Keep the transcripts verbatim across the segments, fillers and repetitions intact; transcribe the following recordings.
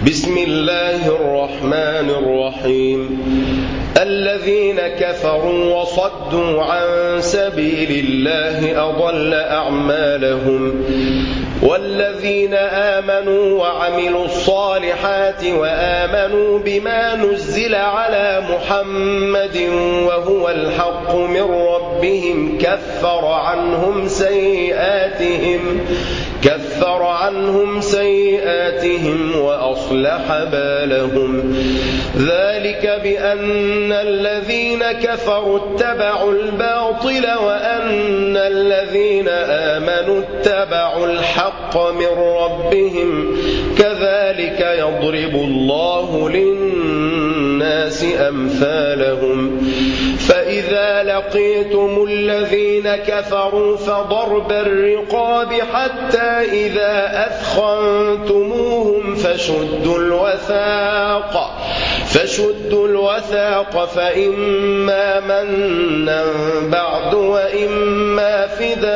بسم الله الرحمن الرحيم الذين كفروا وصدوا عن سبيل الله أضل أعمالهم والذين آمنوا وعملوا الصالحات وآمنوا بما نزل على محمد وهو الحق من ربهم كفر عنهم سيئاتهم كفر عنهم سيئاتهم وأصلح بالهم ذلك بأن الذين كفروا اتبعوا الباطل وأن الذين آمنوا اتبعوا الحق من ربهم كذلك يضرب الله للناس أمثالهم فإذا لقيتم الذين كفروا فضرب الرقاب حتى إذا أثخنتموهم فشدوا الوثاق فشدوا الوثاق فإما منا بعد وإما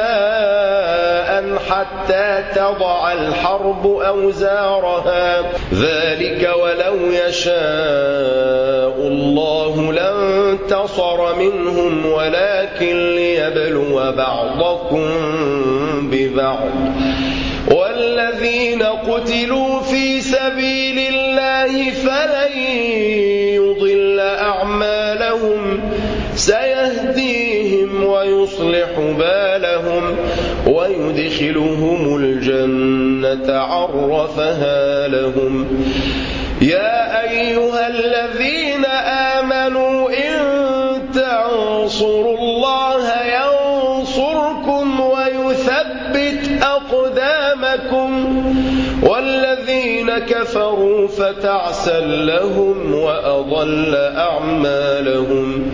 فداء حتى تضع الحرب أوزارها ذلك ولو يشاء الله لانتصر منهم ولكن ليبلو بعضكم ببعض والذين قتلوا في سبيل الله فلن يضل أعمالهم سيهديهم ويصلح بالهم ويدخلهم الجنة عرفها لهم يا أيها الذين آمنوا إن تنصروا الله ينصركم ويثبت أقدامكم والذين كفروا فتعسا لهم وأضل أعمالهم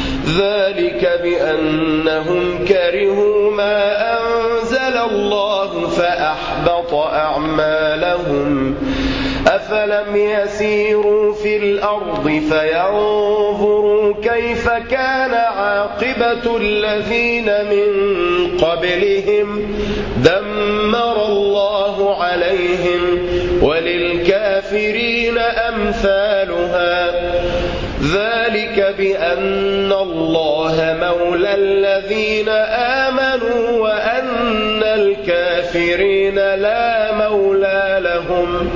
ذلك بأنهم كرهوا ما أنزل الله فأحبط أعمالهم أفلم يسيروا في الأرض فينظروا كيف كان عاقبة الذين من قبلهم دمر الله عليهم وللكافرين أمثالها ذلك بأن الله مولى الذين آمنوا وأن الكافرين لا مولى لهم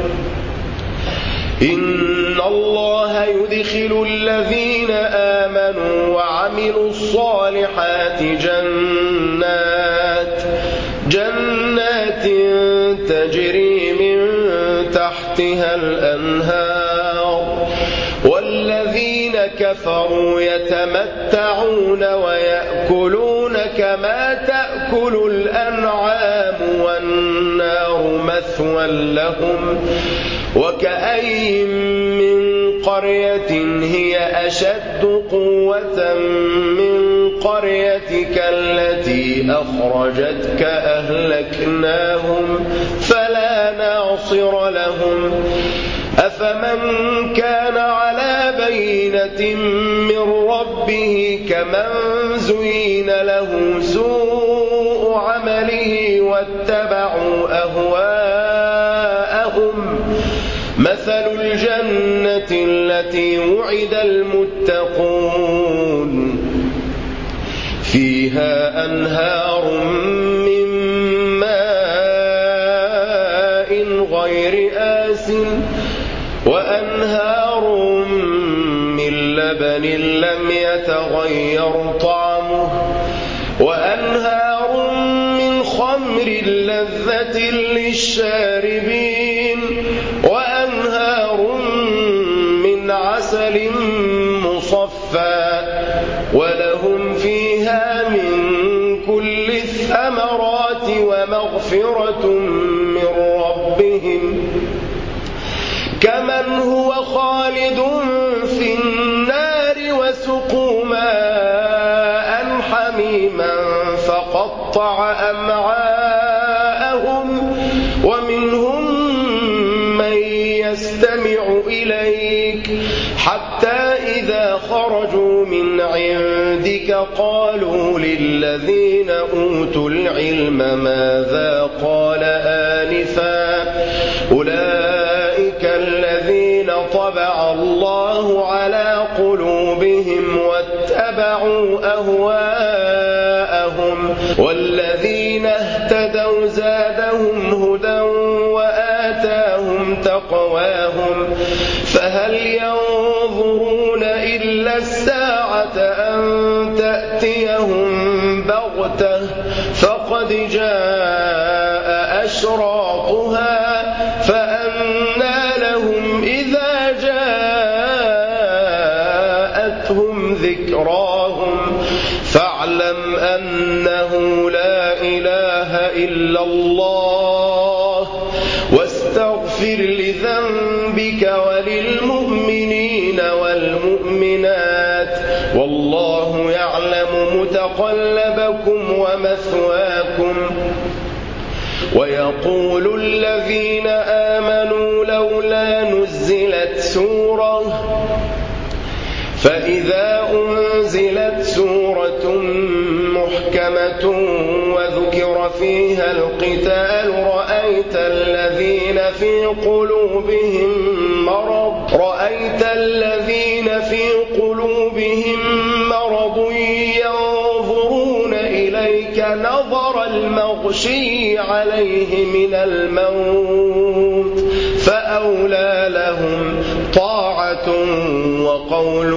إن الله يدخل الذين آمنوا وعملوا الصالحات جنات جنات تجري من تحتها الأنهار والذين كفروا يتمتعون ويأكلون كما تأكل الأنعام والنار مثوى لهم وكأي من قرية هي أشد قوة من قريتك التي أخرجتك أهلكناهم فلا ناصر لهم أفمن كان على بينة من ربه كمن زين له سوء عمله واتبعوا أهواءهم مثل الجنة التي وعد المتقون فيها أنهار من ماء غير آسن وأنهار من لبن لم يتغير طعمه وأنهار من خمر لذة للشاربين وأنهار من عسل مصفى ولهم فيها من كل الثمرات ومغفرة من ربهم كمن هو خالد في النار وسقوا ماء حميما فقطع أمعاءهم ومنهم من يستمع إليك حتى إذا خرجوا من عندك قالوا للذين أوتوا العلم ماذا قال آنفا أولئك الذين طبع الله على قلوبهم واتبعوا أهواءهم والذين اهتدوا زادهم هدى وآتاهم تقواهم فهل ينظرون إلا الساعة أن تأتيهم بغتة فقد جاء أشراطها فأنى لهم إذا جاءتهم ذكراهم فاعلم أنه لا إله إلا الله واستغفر لذنبك وللمؤمنين والمؤمنات والله يعلم متقلبكم ومثواكم ويقول الذين آمنوا لولا نزلت سورة فإذا أنزلت سورة محكمة وذكر فيها القتال رأيت الذين في قلوبهم مرض رأيت الذين في قلوبهم مرض ينظرون إليك نظر المغشي عليه من الموت فأولى لهم طاعة وقول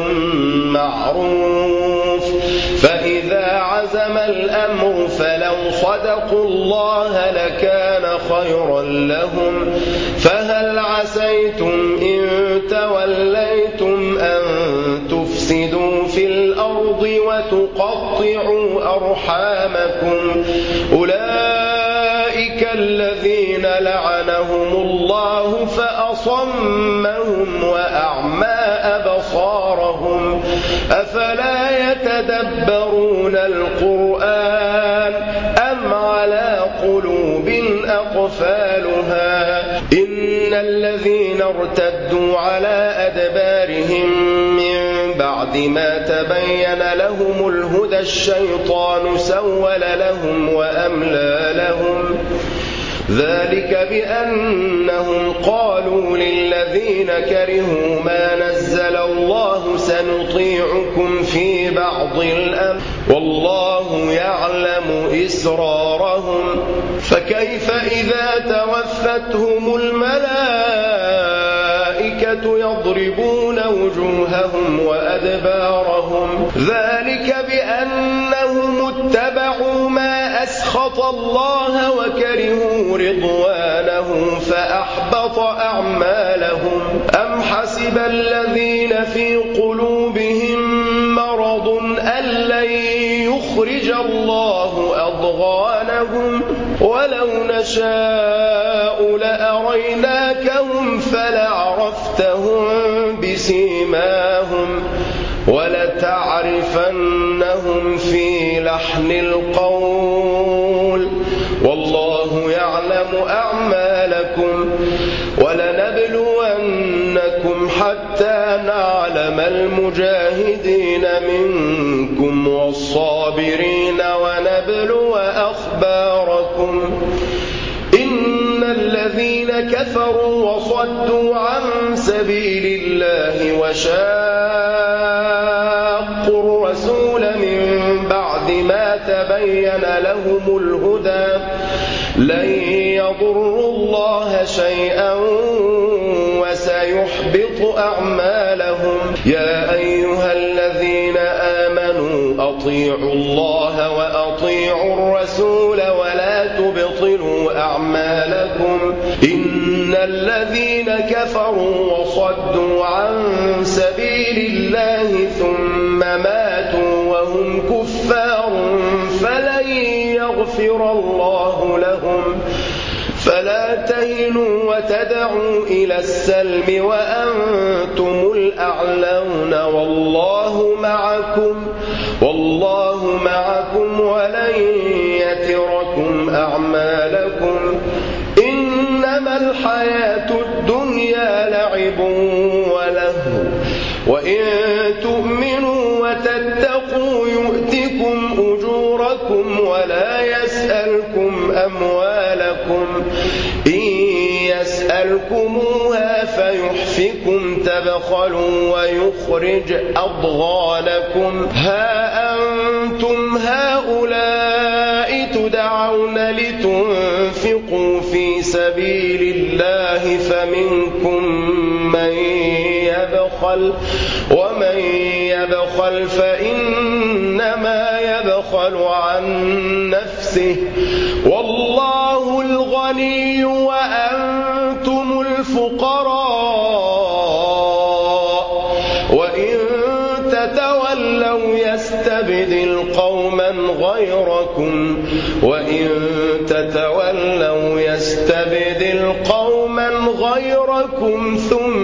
معروف فإذا عزم الأمر فلو صدقوا الله لكان خيرا لهم فهل عسيتم إن توليتم أن تفسدوا في الأرض وتقطعوا أرحامكم أولئك الذين لعنهم الله فأصمهم وأعمى أبصارهم أفلا يتدبرون القرآن أم على قلوب أقفالها إن الذين ارتدوا على أدبارهم من بعد ما تبين لهم الهدى الشيطان سول لهم وأملى لهم ذلك بأنهم قالوا للذين كرهوا ما نزل الله سنطيعكم في بعض الأمر والله يعلم إسرارهم فكيف إذا توفتهم الملائكة يضربون وجوههم وأدبارهم ذلك بأنهم اتبعوا ما أسخط الله وكرهوا رضوانه فأحبط أعمالهم أم حسب الذين في قلوبهم مرض أن لن يخرج الله أضغانهم ولو نشاء لأريناكهم فلعرفتهم بسيماهم ولتعرفنهم في لحن القول والله يعلم أعمالكم ولنبلونكم حتى نعلم المجاهدين منكم والصابرين ونبلو أخباركم إن الذين كفروا وصدوا عن سبيل الله وشاقوا الرسول من بعد ما تبين لهم الهدى لن يضروا الله شيئا وسيحبط أعمالهم يا أيها الذين آمنوا أطيعوا الله وأطيعوا الرسول ولا تبطلوا أعمالكم إن الذين كفروا وصدوا عن سبيل الله ثم ماتوا وهم كفار فلن يغفر الله لهم فلا تهنوا وتدعوا إلى السلم وأنتم الأعلون والله معكم والله معكم ولن يتركم أعمالكم إنما الحياة الدنيا لعب ولهو وإن تؤمنوا وتتقوا يؤتكم أجوركم ولا يسألكم أموالكم إن يسألكموها فيحفظكم بِكَهْفِكُمْ تَبْخَلُوا وَيُخْرِجْ أَضْغَانَكُمْ ها أنتم هؤلاء تدعون لتنفقوا في سبيل الله فمنكم من يبخل ومن يبخل فإنما يبخل عن نفسه والله الغني وأنتم الفقراء وإن تتولوا يستبدل قوما غيركم وإن تتولوا يستبدل قوما غيركم ثم